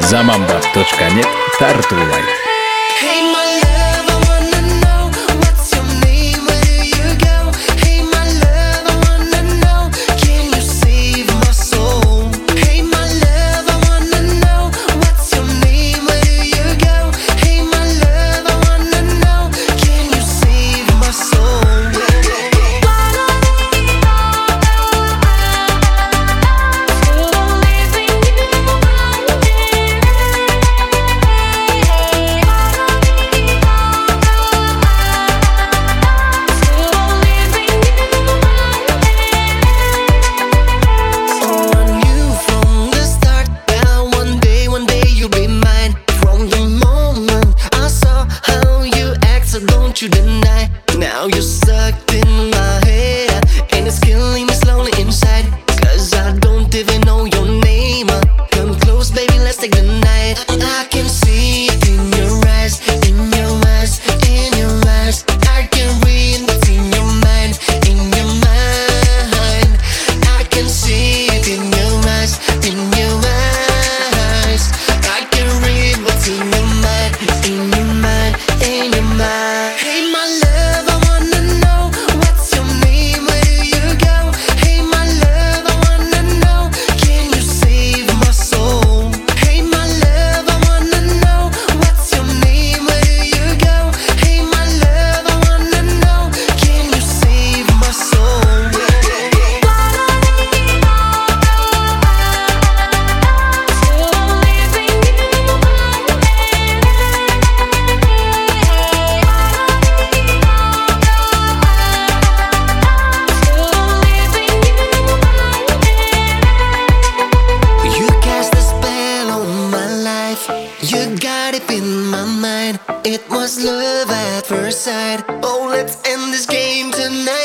Zamamba.net Tartuvai. Hey my love, I wanna know what's your name, where do you go? Hey my love, I wanna know, can you save my soul? Hey my love, I wanna know what's your name, where do you go? Hey my love, I wanna know, can you save my soul? Don't you deny, now you're sucked in my head, and it's killing me slowly inside, 'cause I don't even know your name. Come close, baby, let's take the night. I can see it in your eyes, in your eyes, in your eyes. I can read what's in your mind, in your mind. I can see it in your eyes, in your eyes. I can read what's in your mind, in your mind, in your mind. Hey my love, I wanna know what's your name, where do you go? Hey my love, I wanna know, can you save my soul? Hey my love, I wanna know what's your name, where do you go? Hey my love, I wanna know, can you save my soul? You cast a spell on my life. You got it in my mind. It was love at first sight. Oh, let's end this game tonight.